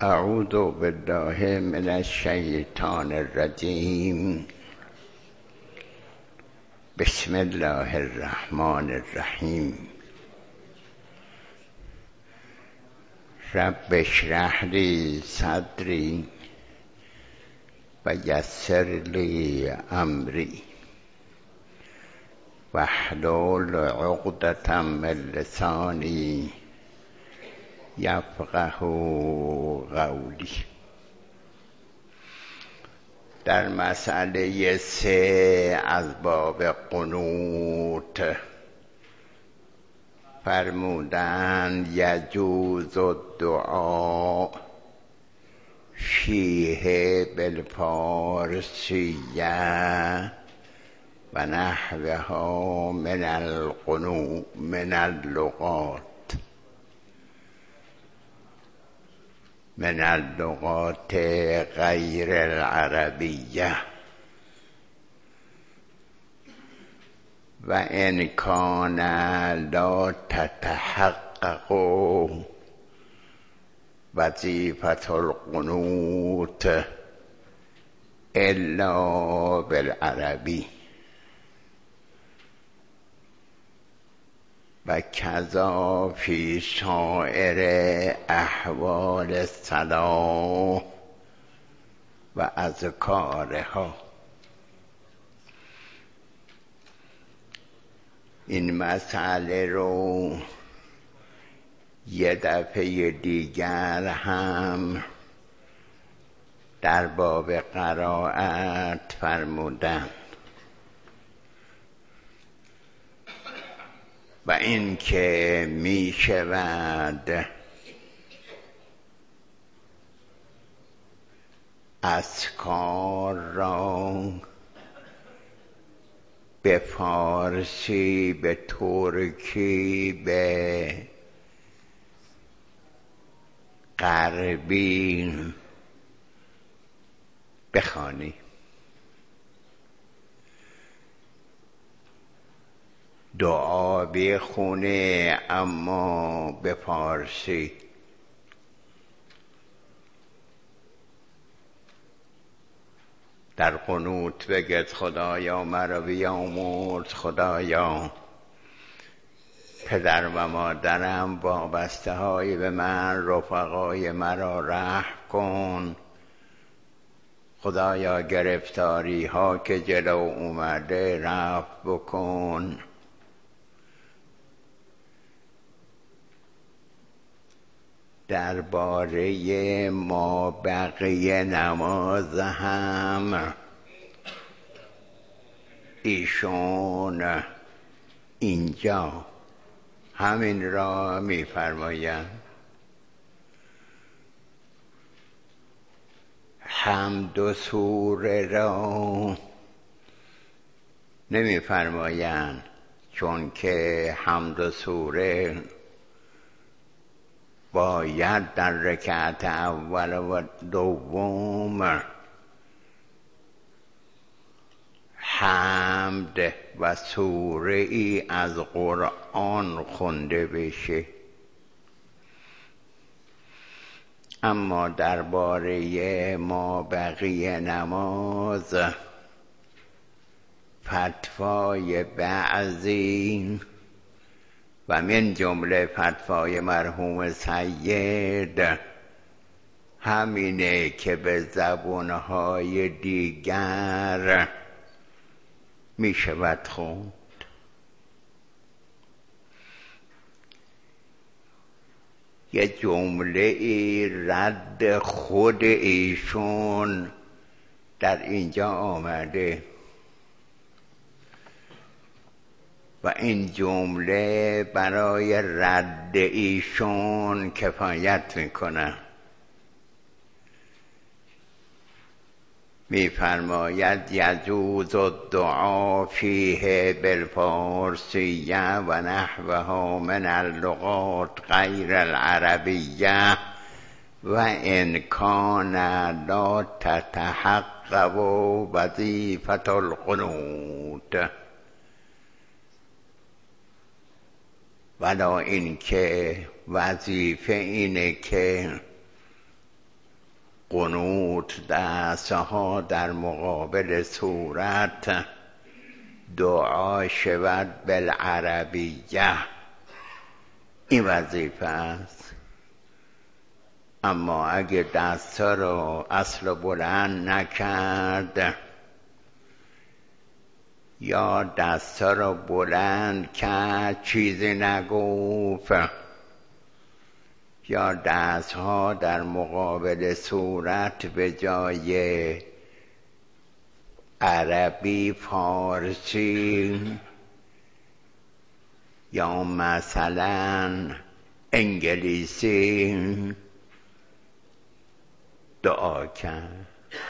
اعوذ بالله من الشیطان الرجیم. بسم الله الرحمن الرحیم. رب اشرح لی صدری و یسر لی امری واحلل عقدة من لسانی یفقه قولی. در مسئله 3 از باب قنوت فرمودند یجوز الدعاء فیه بالفارسیه و نحوها من اللغات غیر العربیه و ان کان لا تتحقق وظیفة القنوت الا بالعربی و کذا فی سائر احوال الصلاة و اذکارها. این مسئله رو یه دفعه دیگر هم در باب قرائت فرمودند و این که می شود اذکار را به فارسی، به ترکی، به غربی بخوانی. دعا بخونه اما به فارسی. در قنوت بگید خدایا مرا بیامرز، خدایا پدر و مادرم وابسته های به من، رفقای مرا رحم کن، خدایا گرفتاری ها که جلو اومده رفع بکن. درباره ما بقیه نماز هم ایشون اینجا همین را می‌فرمایند. حمد و سوره را نمی‌فرمایند، چون که حمد و سوره باید در رکعت اول و دوم حمد و سوره ای از قرآن خونده بشه. اما درباره ما بقیه نماز فتوای بعضی و من جمله فتوای مرحوم سید همینه که به زبانهای دیگر می شود خوند. یه جمله ای رد خود ایشون در اینجا آمده و این جمله برای رد ایشون کفایت میکنه. میفرماید یجوز الدعاء فیه بالفارسیه و نحوها من اللغات غیر العربیه و ان کان لا تتحقق وظیفة القنوت. ولا این که وظیفه اینه که قنوت دستها در مقابل صورت دعا شود بالعربیه، این وظیفه است. اما اگه دستا رو اصل بلند نکرد یا دستا رو بلند کرد چیزی نگفت یا دستها در مقابل صورت به جای عربی فارسی یا مثلا انگلیسی دعا کرد،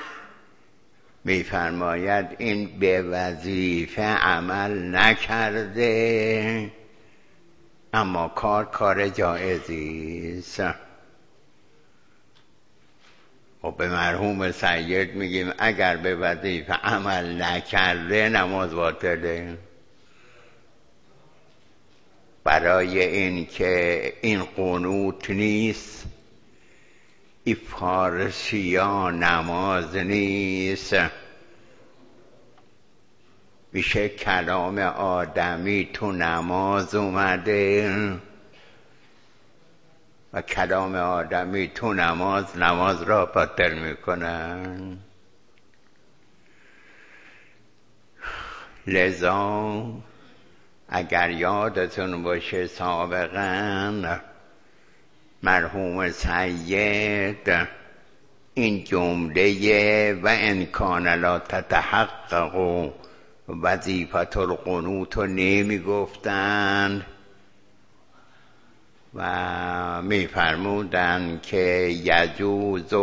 می‌فرماید این به وظیفه عمل نکرده اما کار جایزی است. و به مرحوم سید میگیم اگر به وظیفه عمل نکرده نماز باطله. برای این که این قنوت نیست، این فارسی ها نماز نیست، میشه کلام آدمی تو نماز اومده و کلام آدمی تو نماز را باطل میکنن. لذا اگر یادتون باشه سابقا مرحوم سید این جمله و ان کان لا تتحقق وظیفه القنوت رو نمی گفتند و می فرمودن که یجوز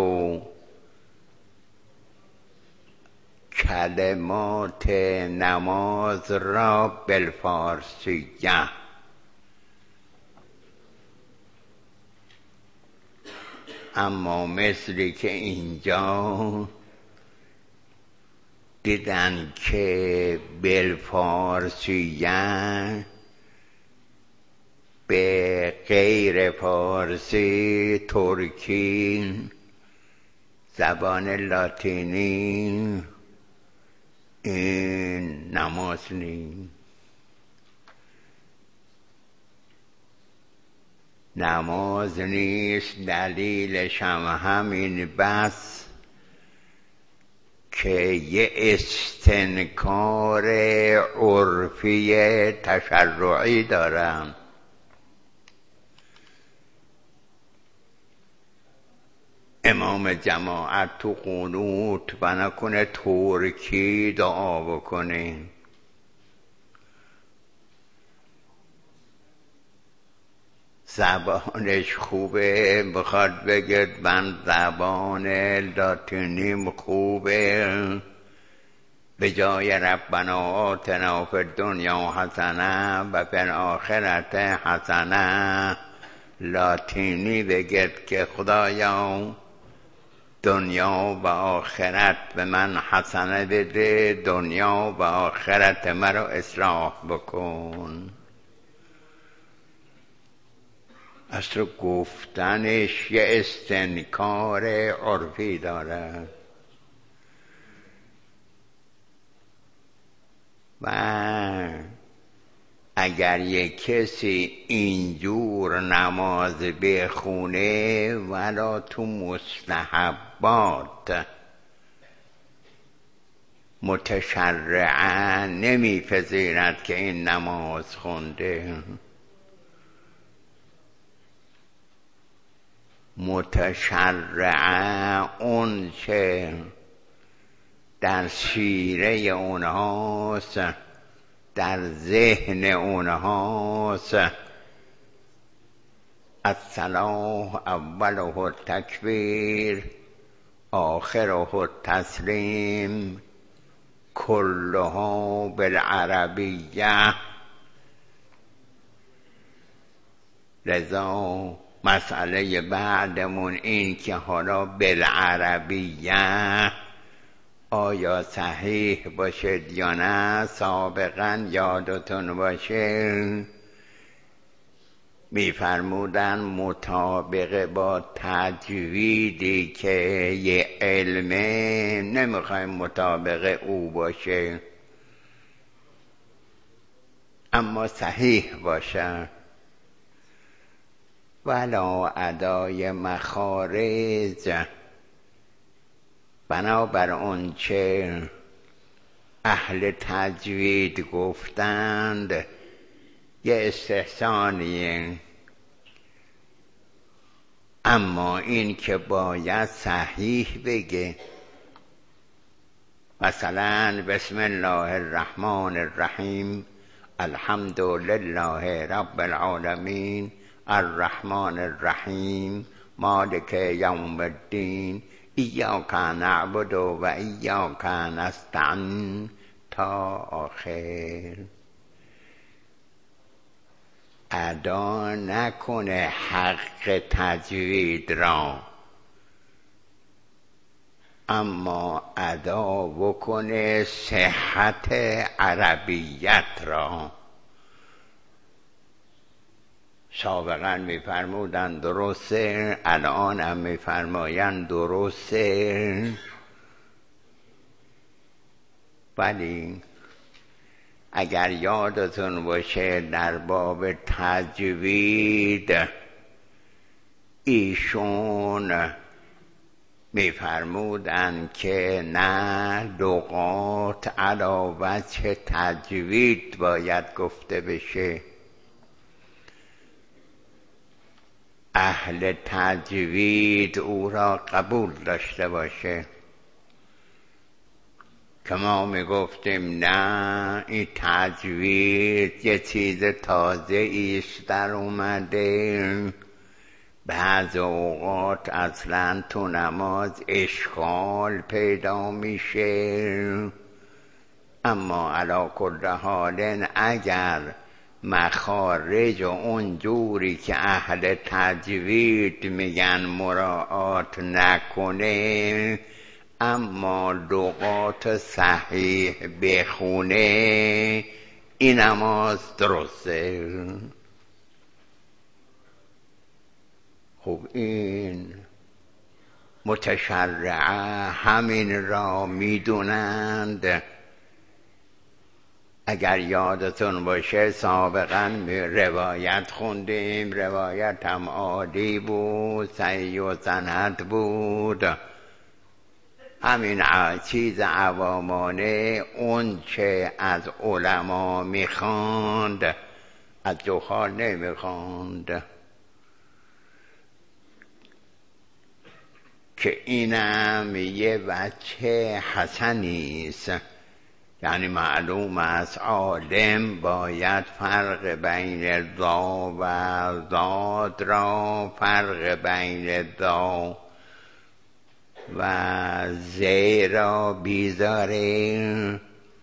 کلمات نماز را بالفارسیه، اما مثلی که اینجا دیدن که بالفارسیه به غیر فارسی، ترکی، زبان لاتینی این نماز نیست. نماز نیست. دلیلش هم همین بس که یه استنکار عرفی تشرعی دارم. امام جماعت تو قنوت و نکنه ترکی دعا بکنه، زبانش خوبه بخواد بگه من زبان لاتینیم خوبه، به جای ربنا آتنا فی الدنیا حسنه و فی الآخرت حسنه لاتینی بگید که خدایا دنیا و آخرت به من حسنه بده، دنیا و آخرت مرا اصلاح بکن. اصلا گفتنش یه استنکار عرفی داره و اگر یک کسی اینجور نماز بخونه ولا تو مستحبات متشرعا نمیپذیرد که این نماز خونده. متشرعا اون چه در سیره اونهاست، در ذهن اونهاست، الصلاة اوله التکبیر آخره التسلیم کلها بالعربیه. لذا مسئله بعدمون این که حالا بالعربیه آیا صحیح باشد یا نه. سابقا یادتون باشه میفرمودن مطابق با تجویدی که یه علمه نمیخوایم مطابق او باشه اما صحیح باشه. ولا ادای مخارج، بنابر آنچه اهل تجوید گفتند یه استحسانیه، اما این که باید صحیح بگه. مثلا بسم الله الرحمن الرحیم الحمد لله رب العالمین الرحمن الرحیم مالک یوم الدین ایاک نعبد و ایاک نستعین تا آخر. ادا نکنه حق تجوید را، اما ادا بکنه صحت عربیت را. سابقا میفرمودن درسته، الان هم میفرماین درسته، ولی اگر یادتون باشه در باب تجوید ایشون میفرمودن که نه لغات علی وجه تجوید باید گفته بشه. اهل تجوید او را قبول داشته باشه. که ما میگفتیم نه این تجوید یه چیز تازه ایست در اومده، بعض اوقات اصلا تو نماز اشکال پیدا میشه، اما علی کل حال اگر مخارج اون جوری که اهل تجوید میگن مراعات نکنه اما لغات صحیح بخونه این نماز درسته. خب این متشرعه همین را میدونند. اگر یادتون باشه سابقا روایت خوندیم، روایت هم عالی بود، صحیح و سند بود. همین چیز عوامانه اون چه از علما میخواند از جهال نمیخواند، که اینم یه وجه حسنیست. یعنی معلوم است عالم باید فرق بین ذا و ذات را فرق بین ذا و زی را بیزاره،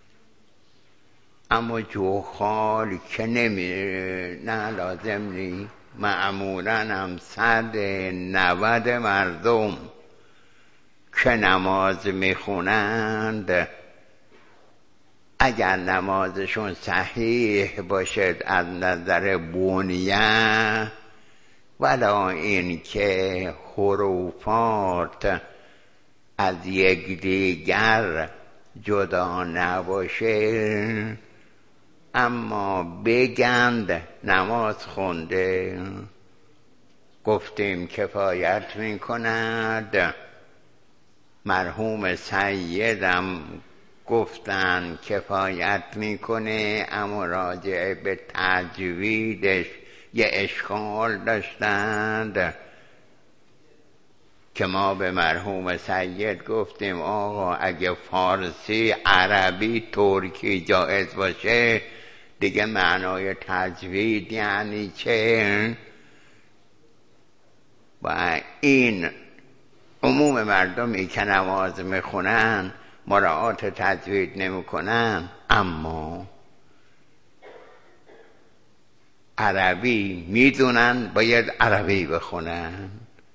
اما جوخال که نه لازم نی. معمولا هم 190 مردم که نماز میخونند اگر نمازشون صحیح باشد از نظر بنیه، ولا این که حروفات از یکدیگر جدا نباشه اما بگند نماز خونده، گفتیم کفایت میکند. مرحوم سیدم گفتن کفایت میکنه، اما راجع به تجویدش یه اشکال داشتند که ما به مرحوم سید گفتیم آقا اگه فارسی، عربی، ترکی جایز باشه دیگه معنای تجوید یعنی چه؟ و این عموم مردمی که نماز میخونن مراعات تجوید نمیکنن، اما عربی میدونن باید عربی بخونن،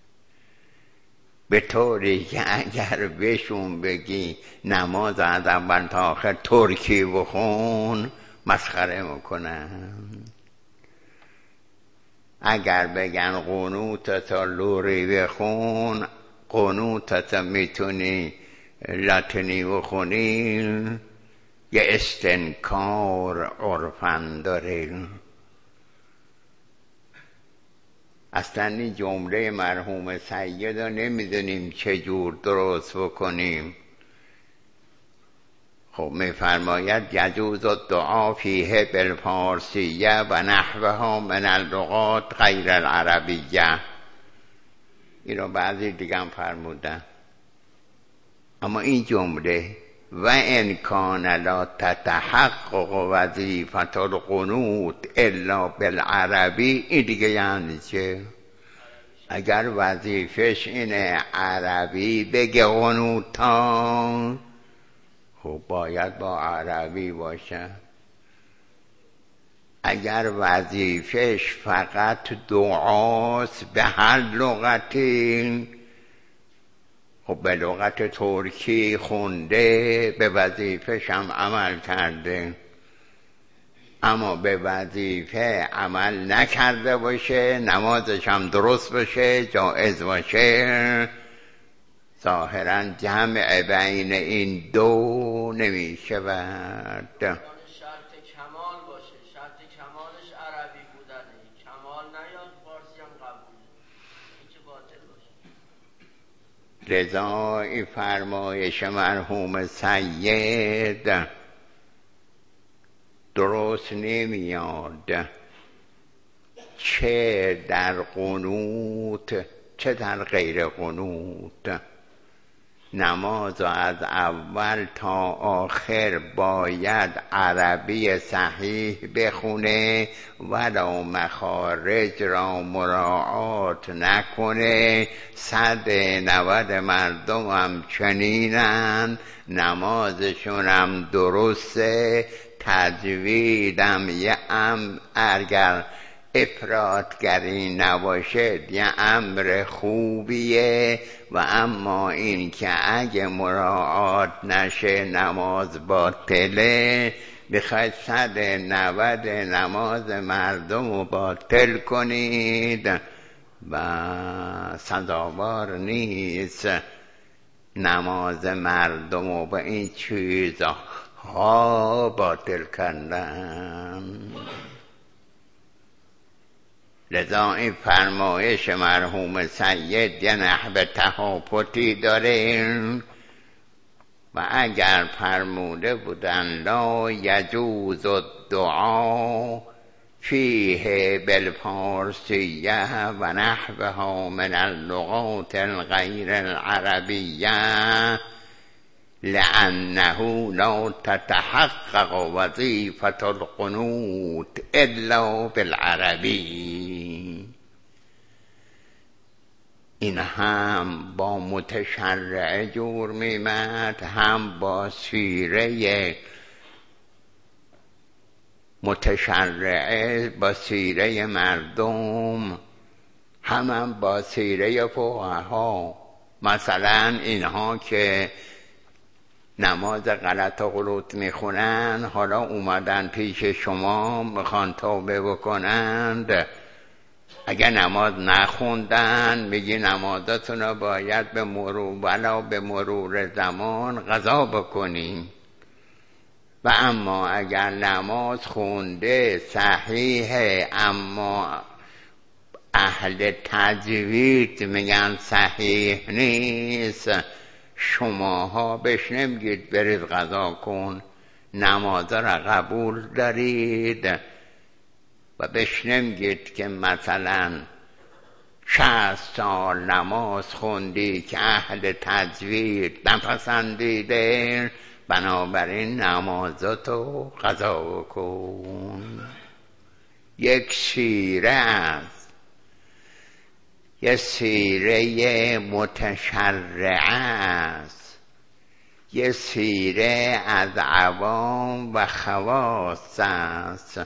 به طوری که اگر بهشون بگی نماز از اول تا آخر ترکی بخون مسخره میکنن. اگر بگن قنوتتا لوری بخون، قنوتتا میتونی لاتینی بخونی، یه استنکار عرفن داره. اصلا این جمله مرحوم سید رو نمیدونیم چجور درست بکنیم. خب میفرماید یجوز الدعا فیه بالفارسیه و نحوها من اللغات غیر العربیه. این رو بعضی دیگه هم فرمودن. اما این جمله و ان کان لا تتحقق وظیفة القنوت الا بالعربی، این دیگه یعنی چه؟ اگر وظیفش اینه عربی بگه قنوتا، خب باید با عربی باشه. اگر وظیفش فقط دعاست به هر لغتی، خب به لغت ترکی خونده، به وظیفش هم عمل کرده. اما به وظیفه عمل نکرده باشه، نمازش هم درست باشه، جایز باشه، ظاهرا جمع بین این دو نمی شود. شرط کمال باشه، شرط کمالش عربی بودنه، کمال نیاد فارسی هم قبوله، این که باطل باشه. لذا این فرمایش مرحوم سید درست نمیاد، چه در قنوت چه در غیر قنوت. نماز از اول تا آخر باید عربی صحیح بخونه، ولو مخارج را مراعات نکنه. 190 مردم هم چنینن، نمازشون هم درسته، تجویدم یه اگر افراطگری نباشه یه امر خوبیه. و اما این که اگه مراعات نشه نماز باطله، بخواید 190 نماز مردم رو باطل کنید و سزاوار نیست نماز مردم رو به این چیزها باطل کردن. لذا این فرمایش مرحوم سید یه نحو تهافتی داره. و اگر فرموده بودن لا یجوز الدعا فیه بالفارسیه و نحوها من اللغات الغیر العربیه، لأنه لا تتحقق وظیفة القنوت الا بالعربی. این هم با متشرع جور میمد، هم با سیره متشرعه، با سیره مردم، هم با سیره فقها. مثلا اینها که نماز غلط و غلوط میخونن، حالا اومدن پیش شما میخوان توبه بکنند، اگر نماز نخوندن میگی نمازاتون رو باید به مرور زمان قضا بکنیم. و اما اگر نماز خونده صحیحه، اما اهل تجوید میگن صحیح نیست، شماها بهش نمیگید برید قضا کن، نماز را قبول دارید و بهش نمیگید که مثلا 60 سال نماز خوندی که اهل تجوید نپسندیده، بنابراین نمازاتو قضا کن. یک سیره است، یک سیره متشرعه است، یک سیره از عوام و خواص است.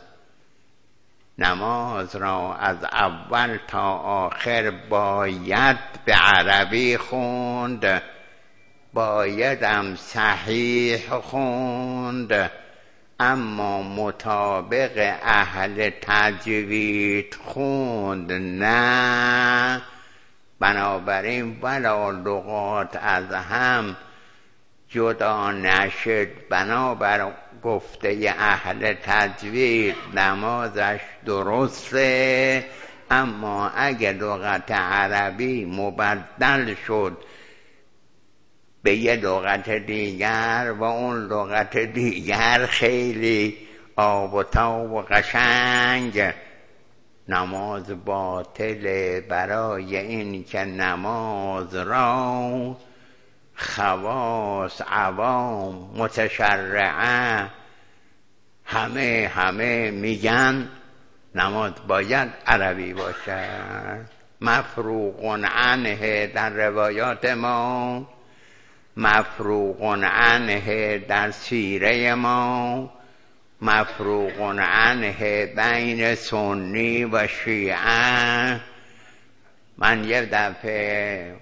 نماز را از اول تا آخر باید به عربی خوند، بایدم صحیح خوند. اما مطابق اهل تجوید خوند نه، بنابراین ولا لغات از هم جدا نشد، بنابر گفته اهل تجوید نمازش درسته. اما اگه لغت عربی مبدل شد به یه لغت دیگر و اون لغت دیگر خیلی آب و تاب و قشنگ، نماز باطله. برای این که نماز را خواص، عوام، متشرعه همه میگن نماز باید عربی باشد. مفروغ عنه در روایات ما، مفروغ عنه در سیره ما، مفروغ عنه بین سنی و شیعه. من یه دفعه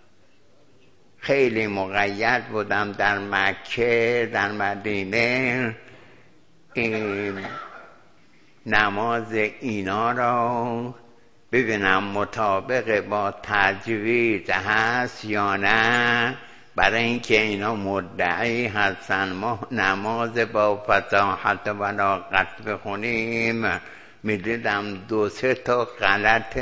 خیلی مقید بودم در مکه، در مدینه، این نماز اینا را ببینم مطابق با تجوید هست یا نه. برای اینکه اینا مدعی هستن ما نماز با فصاحت و بلاغت بخونیم، میدیدم 2-3 تا غلط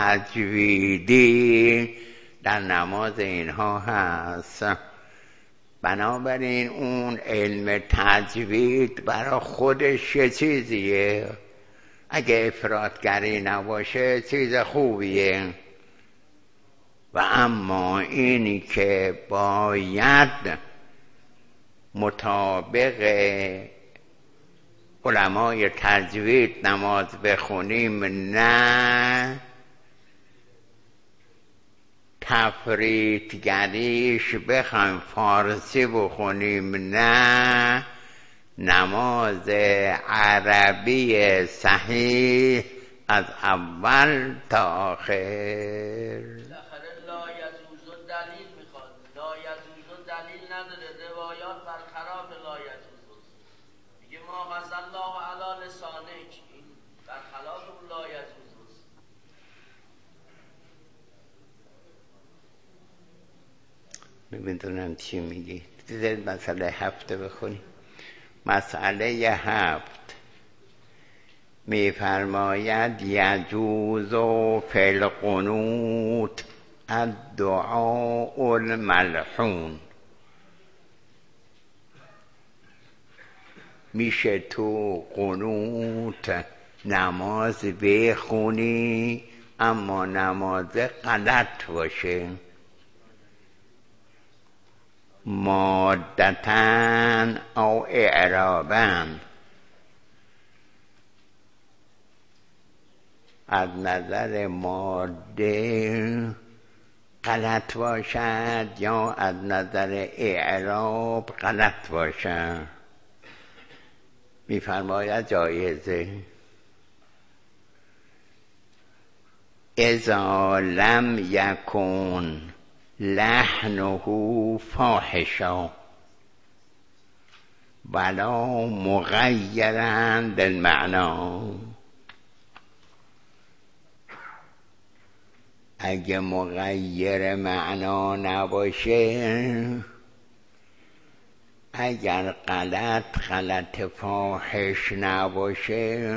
تجویدی در نماز اینها هست. بنابراین اون علم تجوید برای خودش یه چیزیه، اگه افراطگری نباشه چیز خوبیه. و اما اینی که باید مطابق علمای تجوید نماز بخونیم نه، تفریطگریش بخوایم فارسی بخونیم نه، نماز عربی صحیح از اول تا آخر. لا یجوز دلیل میخواد، لا یجوز دلیل نداره، روایات برخلاف لا یجوز میگه ما قصد الله علی لسانک، این برخلاف اون لا یجوز. نمیدونم چی میگی. دیدید مسئله 7 بخونی. مسئله 7 میفرماید یجوز فی القنوت الدعاء الملحون. میشه تو قنوت نماز بخونی اما نماز غلط باشه، مادتن او اعرابن، از نظر ماده غلط باشد یا از نظر اعراب غلط باشد. میفرماید جایزه. اذا لم یکن لحنه فاحشا ولا مغیرا للمعنا. اگه مغیر معنا نباشه، اگر غلط فاحش نباشه،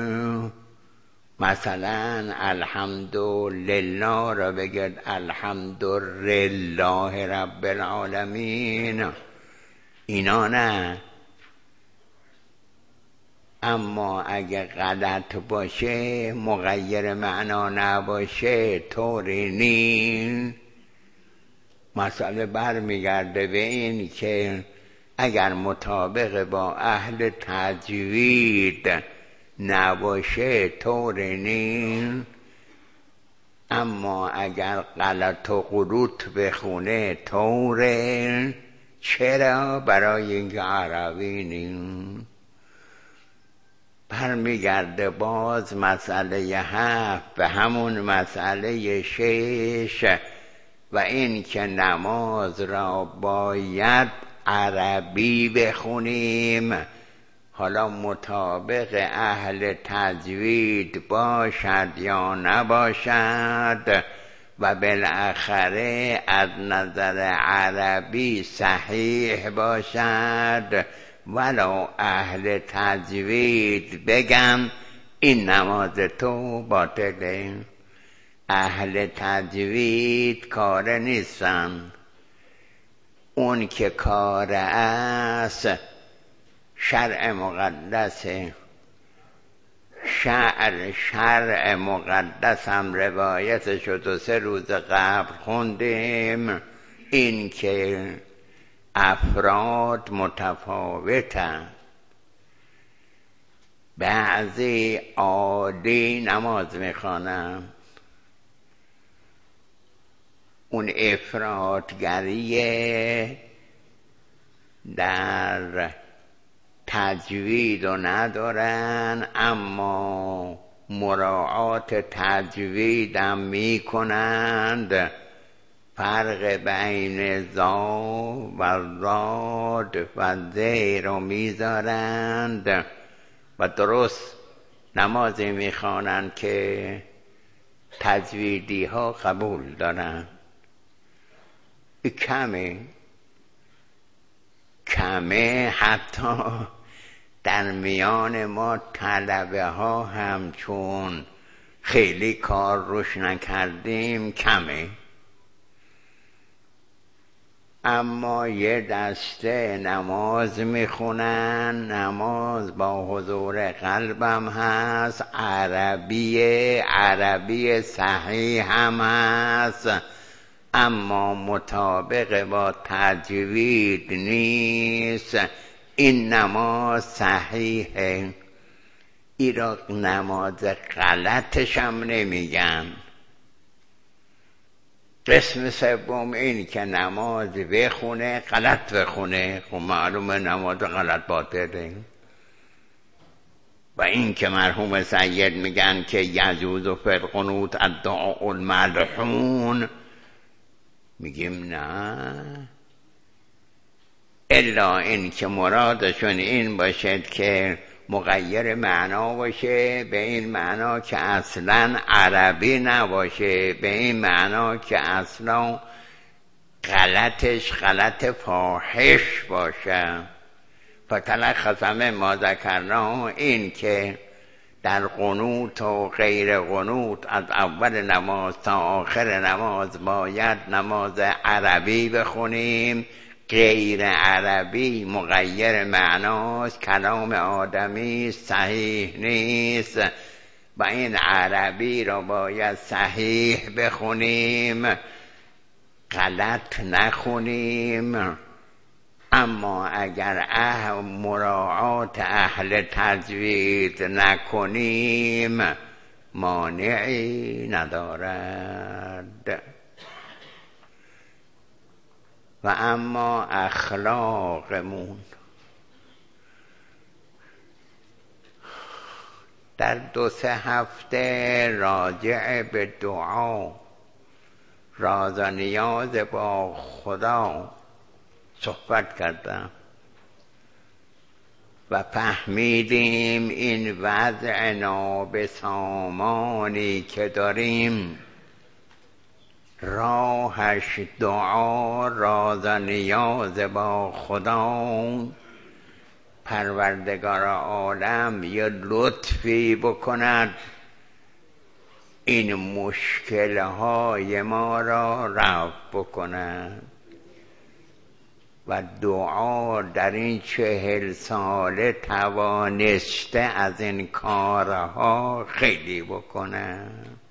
مثلا الحمدلله را بگید الحمدلله رب العالمین، اینا نه. اما اگه غلط باشه، مغیر معنا نباشه، طوری نیست. مسئله برمیگرده به این که اگر مطابق با اهل تجوید نباشه طوری نیست. اما اگر غلط و غلوط بخونه طوره. چرا؟ برای اینکه عربی نیست. برمیگرده باز مسئله 7 به همون مسئله 6 و این که نماز را باید عربی بخونیم. حالا مطابق اهل تجوید باشد یا نباشد و بالاخره از نظر عربی صحیح باشد، ولو اهل تجوید بگن این نماز تو باطله. اهل تجوید کار نیستن، اون که کار است شرع مقدسه. شرع مقدس هم روایتش رو 3 روز قبل خوندیم، این که افراد متفاوتن. بعضی عادی نماز میخوانن، اون افراطگری در تجوید رو ندارن، اما مراعات تجوید هم می کنند. فرق بین زا و زاد و زیر رو میذارند و درست نمازی میخوانند که تجویدی ها قبول دارن. کمه حتی در میان ما طلبه ها هم چون خیلی کار روش نکردیم کمه. اما یه دسته نماز میخونن، نماز با حضور قلبم هست، عربی صحیح هم هست، اما مطابق با تجوید نیست. این نماز صحیحه. ایرا نماز غلطش هم نمیگن. قسم سوم این که نماز بخونه غلط بخونه، خب معلومه نماز غلط باطله. و این که مرحوم سید میگن که یجوز و فی القنوت الدعاء الملحون، میگیم نه، الا این که مرادشون این باشد که مغیر معنا باشه، به این معنا که اصلا عربی نباشه، به این معنا که اصلا غلطش غلط فاحش باشه. فتلخص ما ذکرنا این که در قنوت و غیر قنوت از اول نماز تا آخر نماز باید نماز عربی بخونیم. غیر عربی مغیر معناست، کلام آدمی صحیح نیست و این عربی را باید صحیح بخونیم، غلط نخونیم. اما اگر مراعات اهل تجوید نکنیم مانعی ندارد. و اما اخلاقمون در 2-3 هفته راجع به دعا، راز و نیاز با خدا صحبت کردم و فهمیدیم این وضع نابسامانی که داریم راهش دعا، راز و نیاز با خدا. پروردگار عالم یه لطفی بکند این مشکلهای ما را رفع بکند. و دعا در این 40 ساله توانسته از این کارها خیلی بکنه.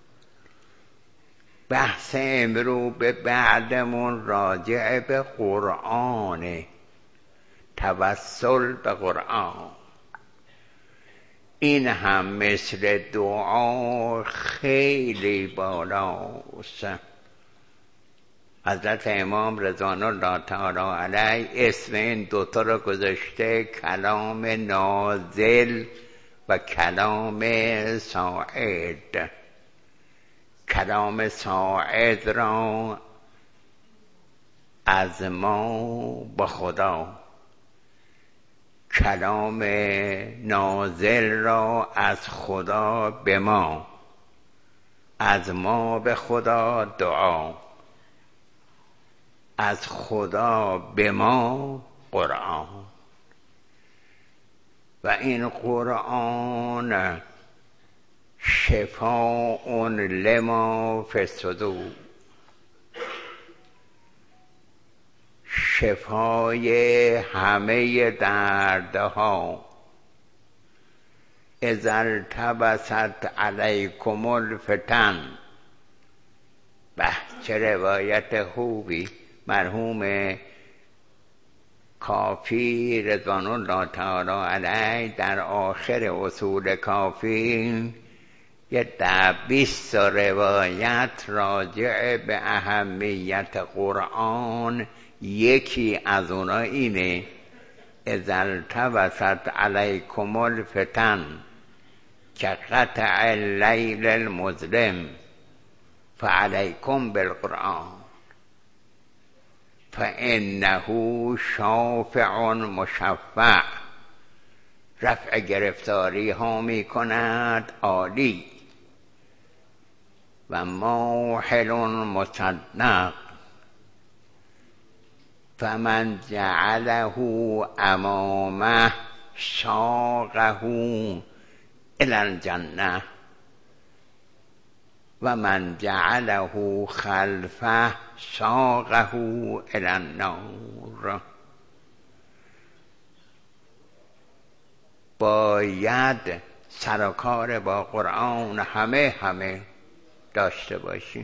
بحث امرو به بعدمون راجع به قرآن، توسل به قرآن. این هم مثل دعا خیلی بالاست. حضرت امام رضوان الله تعالی علیه اسم این 2 رو گذاشته کلام نازل و کلام صاعد. کلام صاعد را از ما به خدا، کلام نازل را از خدا به ما، از ما به خدا دعا، از خدا به ما قرآن. و این قرآن شفاء لما فی الصدور، شفای همه دردها. اذا التبست علیکم الفتن. به چه روایت خوبی. مرحوم کافی رضوان الله تعالی علیه در آخر اصول کافی یه 20 روایت راجع به اهمیت قرآن، یکی از اونا اینه: اذا التبست علیکم الفتن کقطع اللیل المظلم فعلیکم بالقرآن فانه شافع مشفع. رفع گرفتاری ها می کند عالی. و ماحل مصدق فمن جعله امامه ساقه الی الجنه و من جعله خلفه ساقه الی النار. باید سر و کار با قرآن همه داشته باشیم.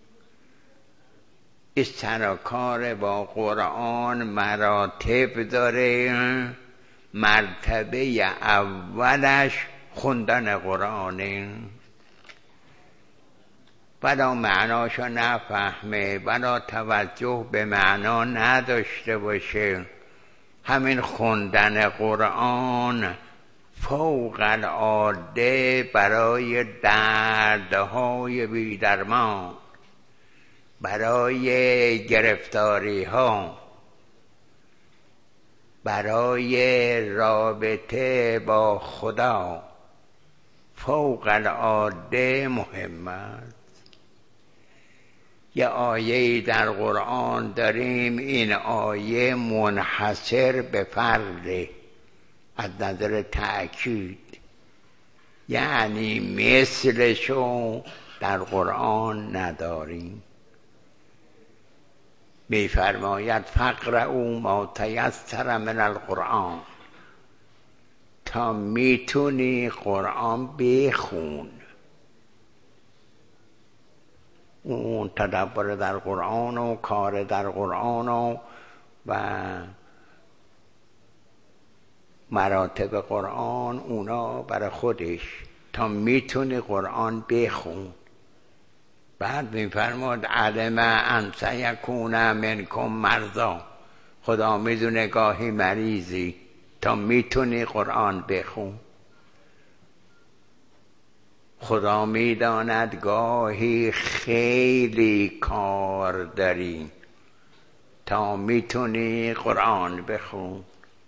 این سر و کار با قرآن مراتب داره. مرتبه اولش خوندن قرآنه، ولا معناشو نفهمه، ولا توجه به معنا نداشته باشه، همین خوندن قرآن فوق العاده برای دردهای بی‌درمان، برای گرفتاری ها، برای رابطه با خدا فوق العاده مهم است. یه آیه در قرآن داریم، این آیه منحصر به فرده از نظر تأکید، یعنی مثلشو در قرآن نداریم. می‌فرماید فاقرؤوا ما تیسر من القرآن. تا میتونی قرآن بخون. اون تدبر در قرآن و کار در قرآن و مراتب قرآن، اونا برای خودش تا میتونی قرآن بخون. بعد میفرماد علم ان سیکون منکم مرضی. خدا میدونه گاهی مریضی، تا میتونی قرآن بخون. خدا میداند گاهی خیلی کار داری، تا میتونی قرآن بخون.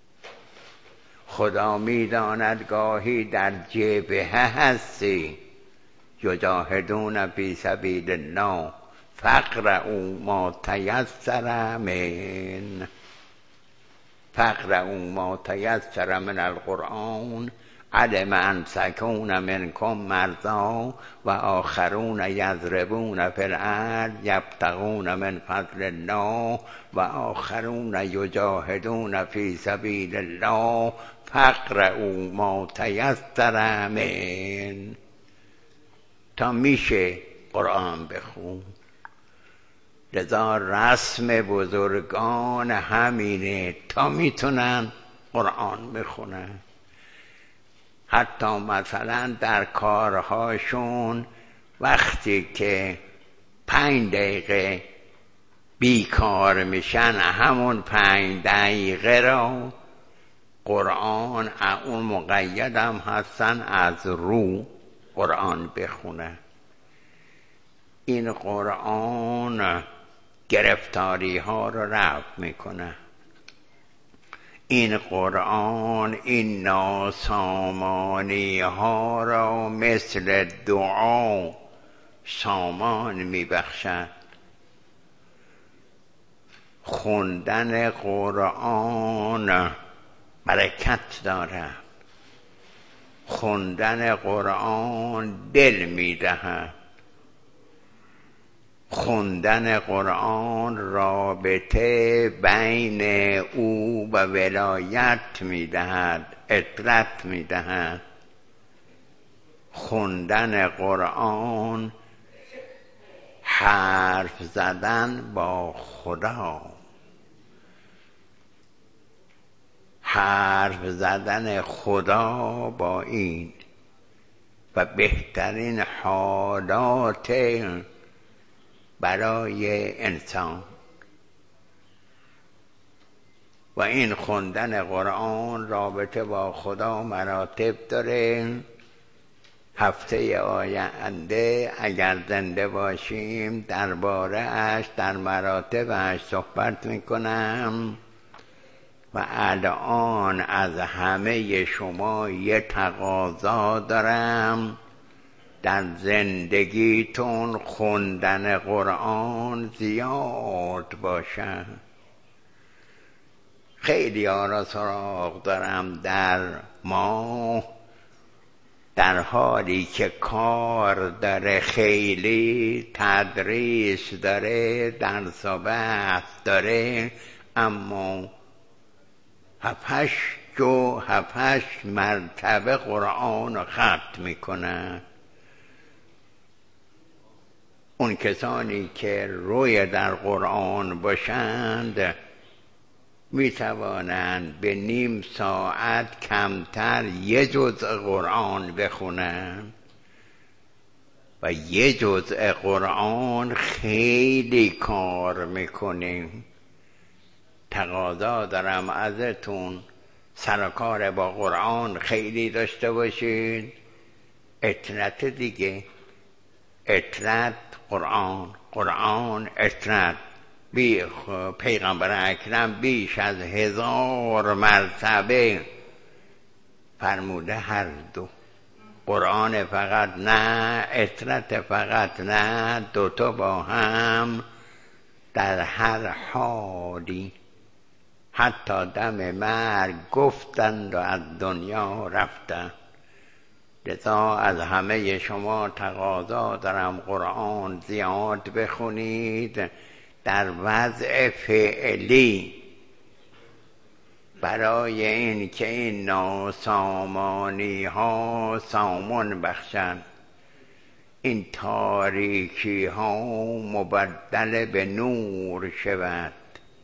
خدا میداند گاهی در جبهه هستی، یجاهدون فی سبیل الله فاقرؤوا ما تیسر من. فاقرؤوا ما تیسر من القرآن علم ان سیکون منکم مرضی و آخرون یضربون فی الارض یبتغون من فضل الله و آخرون یجاهدون فی سبیل الله فاقرؤوا ما تیسر من. تا میشه قرآن بخون. لذا رسم بزرگان همینه، تا میتونن قرآن بخونن. حتی مثلا در کارهاشون وقتی که 5 دقیقه بیکار میشن، همون 5 دقیقه را قرآن، اون مقیدم هستن از رو قرآن بخونه. این قرآن گرفتاری ها رو رفع میکنه. این قرآن این ناسامانی ها را مثل دعا سامان میبخشد. خوندن قرآن برکت دارد. خوندن قرآن دل میدهد. خوندن قرآن رابطه بین او و ولایت میدهد، عطرت میدهد. خوندن قرآن حرف زدن با خدا، حرف زدن خدا با این و بهترین حالات برای انسان. و این خوندن قرآن رابطه با خدا مراتب داره. هفته آینده اگر زنده باشیم درباره اش در مراتبش صحبت میکنم. و الان از همه شما یه تقاضا دارم، در زندگیتون خوندن قرآن زیاد باشه. خیلی ها را سراغ دارم در ما، در حالی که کار داره، خیلی تدریس داره، درس و بحث داره، اما 7-8 مرتبه قرآن رو ختم میکنن. اون کسانی که روی در قرآن باشند میتوانند به نیم ساعت کمتر یه جزء قرآن بخونند و یه جزء قرآن خیلی کار میکنیم. تقاضا دارم ازتون سر و کار با قرآن خیلی داشته باشید. عطرت دیگه، عطرت قرآن، قرآن عطرت. پیغمبر اکرم بیش از 1000 مرتبه فرموده هر دو، قرآن فقط نه، عطرت فقط نه، دوتا با هم در هر حالی. حتی دم مرگ گفتند و از دنیا رفتند. لذا از همه شما تقاضا دارم قرآن زیاد بخونید. در وضع فعلی برای این که این ناسامانی ها سامان بخشند، این تاریکی ها مبدل به نور شود،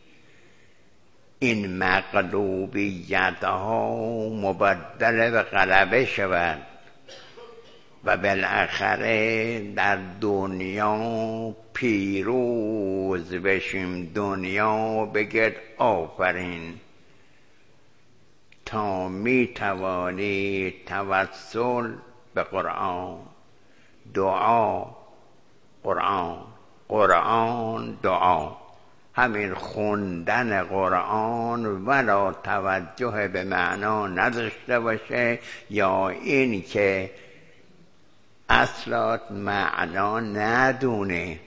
این مغلوبیت ها مبدل به غلبه شود و بالاخره در دنیا پیروز بشیم. دنیا بگید آفرین. تا می توانی توسل به قرآن، دعا قرآن، قرآن دعا، همین خوندن قرآن ولا توجه به معنا نداشته باشه، یا این که اصلا معنا ندونه،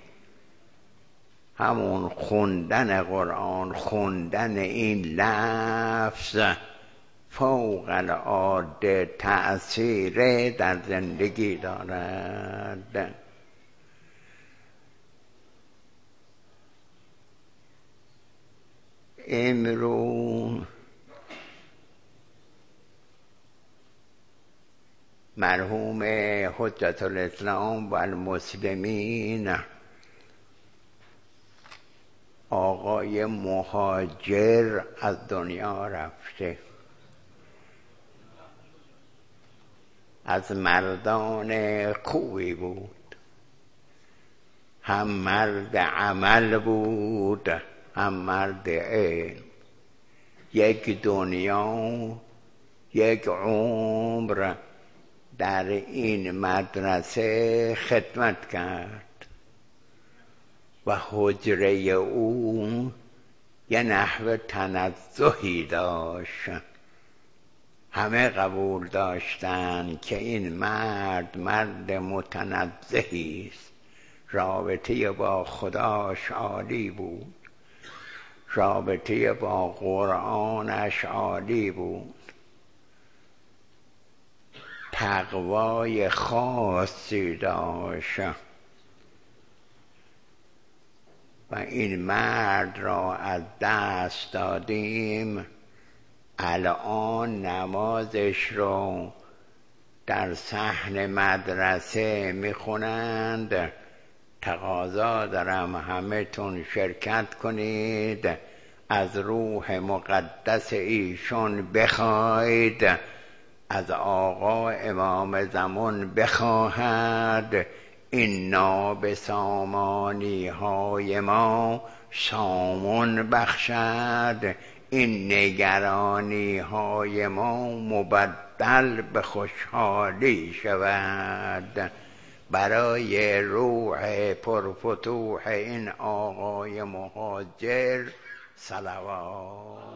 همون خوندن قرآن، خوندن این لفظ فوق العاده تأثیر در زندگی دارد. امروز مرحوم حجت الاسلام و المسلمین آقای مهاجر از دنیا رفته. از مردان خوبی بود، هم مرد عمل بود هم مرد علم. یک دنیا یک عمر در این مدرسه خدمت کرد و حجره او یه نحو تنزهی داشت. همه قبول داشتن که این مرد متنزهی است. رابطه با خداش عالی بود، رابطه با قرآنش عالی بود، تقوای خاصی داشت و این مرد را از دست دادیم. الان نمازش رو در صحن مدرسه میخونند. تقاضا دارم همه تون شرکت کنید، از روح مقدس ایشون بخواید، از آقا امام زمان بخواهد اینا به سامانی های ما سامون بخشد، این نگرانی های ما مبدل به خوشحالی شود. برای روح پرفتوح این آقای مهاجر صلوات.